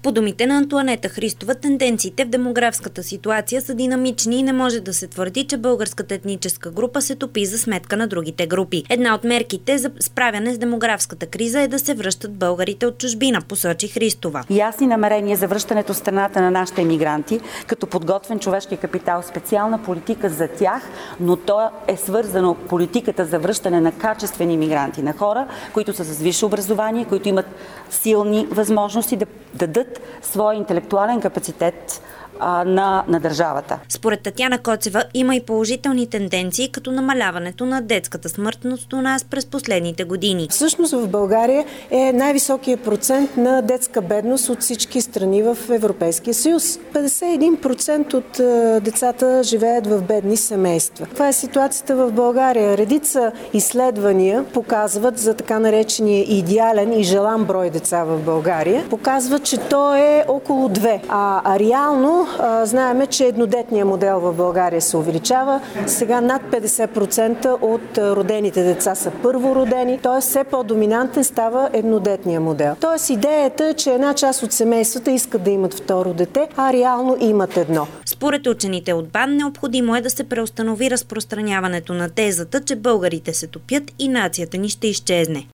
По думите на Антоанета Христова, тенденциите в демографската ситуация са динамични и не може да се твърди, че българската етническа група се топи за сметка на другите групи. Една от мерките за справяне с демографската криза е да се връщат българите от чужбина, посочи Христова. Ясни намерения за връщането в страната на нашите емигранти, като подготвен човешки капитал, специална политика за тях, но то е свързано политиката за връщане на качествени емигранти, на хора, които са с висше образование, които имат силни възможности да дадат своя интелектуален капацитет на държавата. Според Татяна Коцева има и положителни тенденции, като намаляването на детската смъртност у нас през последните години. Всъщност в България е най-високият процент на детска бедност от всички страни в Европейския съюз. 51% от децата живеят в бедни семейства. Това е ситуацията в България. Редица изследвания показват за така наречения идеален и желан брой деца в България. Показват, че то е около 2. А реално знаеме, че еднодетният модел в България се увеличава. Сега над 50% от родените деца са първородени, т.е. все по-доминантен става еднодетният модел. Т.е. идеята е, че една част от семействата искат да имат второ дете, а реално имат едно. Според учените от БАН, необходимо е да се преустанови разпространяването на тезата, че българите се топят и нацията ни ще изчезне.